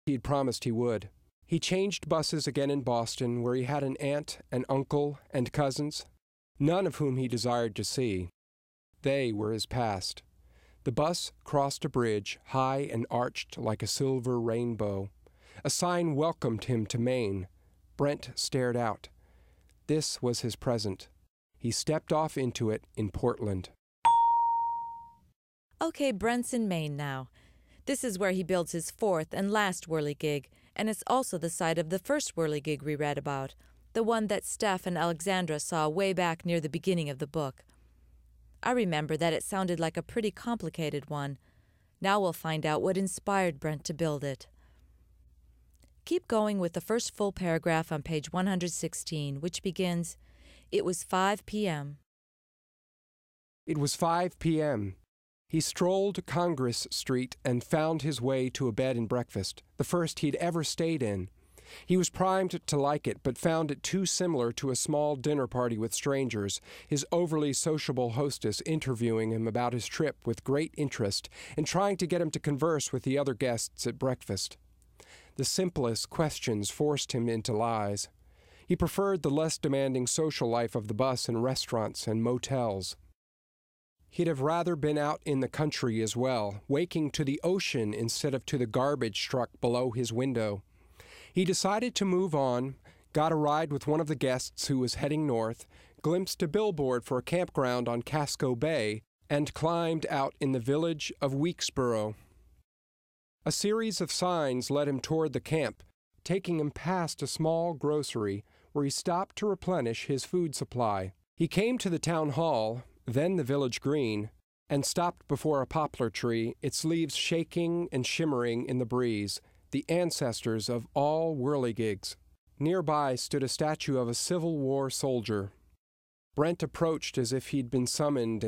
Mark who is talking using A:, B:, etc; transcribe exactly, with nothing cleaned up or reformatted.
A: he had promised he would. He changed buses again in Boston, where he had an aunt, an uncle, and cousins, none of whom he desired to see. They were his past. The bus crossed a bridge, high and arched like a silver rainbow. A sign welcomed him to Maine. Brent stared out. This was his present. He stepped off into it in Portland.
B: Okay, Brent's in Maine now. This is where he builds his fourth and last whirligig, and it's also the site of the first whirligig we read about, the one that Steph and Alexandra saw way back near the beginning of the book. I remember that it sounded like a pretty complicated one. Now we'll find out what inspired Brent to build it. Keep going with the first full paragraph on page one hundred sixteen, which begins, "It was five p.m.
A: It was five p.m. He strolled Congress Street and found his way to a bed and breakfast, the first he'd ever stayed in. He was primed to like it, but found it too similar to a small dinner party with strangers, his overly sociable hostess interviewing him about his trip with great interest and trying to get him to converse with the other guests at breakfast. The simplest questions forced him into lies. He preferred the less demanding social life of the bus and restaurants and motels. He'd have rather been out in the country as well, waking to the ocean instead of to the garbage truck below his window. He decided to move on, got a ride with one of the guests who was heading north, glimpsed a billboard for a campground on Casco Bay, and climbed out in the village of Weeksboro. A series of signs led him toward the camp, taking him past a small grocery where he stopped to replenish his food supply. He came to the town hall, then the village green, and stopped before a poplar tree, its leaves shaking and shimmering in the breeze, the ancestors of all whirligigs. Nearby stood a statue of a Civil War soldier. Brent approached as if he'd been summoned